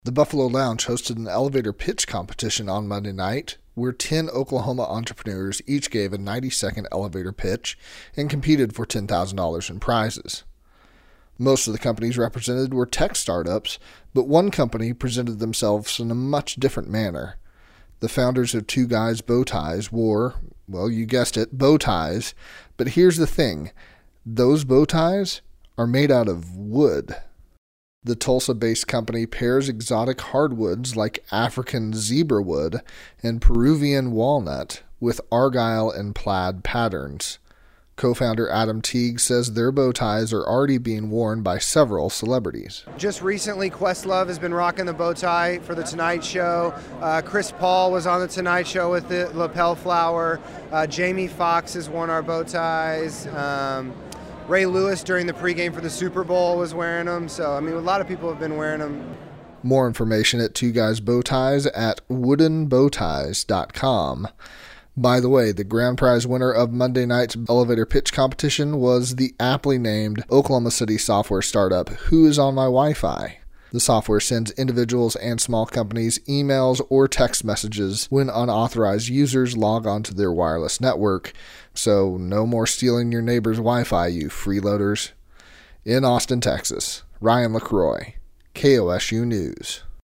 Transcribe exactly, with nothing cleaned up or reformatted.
The Buffalo Lounge hosted an elevator pitch competition on Monday night, where ten Oklahoma entrepreneurs each gave a ninety-second elevator pitch and competed for ten thousand dollars in prizes. Most of the companies represented were tech startups, but one company presented themselves in a much different manner. The founders of Two Guys Bow Ties wore, well, you guessed it, bow ties, but here's the thing, those bow ties are made out of wood. The Tulsa-based company pairs exotic hardwoods like African zebra wood and Peruvian walnut with argyle and plaid patterns. Co-founder Adam Teague says their bow ties are already being worn by several celebrities. Just recently, Questlove has been rocking the bow tie for The Tonight Show. Uh, Chris Paul was on The Tonight Show with the lapel flower. Uh, Jamie Foxx has worn our bow ties. Um, Ray Lewis during the pregame for the Super Bowl was wearing them. So, I mean, a lot of people have been wearing them. More information at Two Guys Bow Ties at wooden bow ties dot com. By the way, the grand prize winner of Monday night's elevator pitch competition was the aptly named Oklahoma City software startup Who Is On My Wi-Fi. The software sends individuals and small companies emails or text messages when unauthorized users log onto their wireless network. So no more stealing your neighbor's Wi-Fi, you freeloaders. In Austin, Texas, Ryan LaCroix, K O S U News.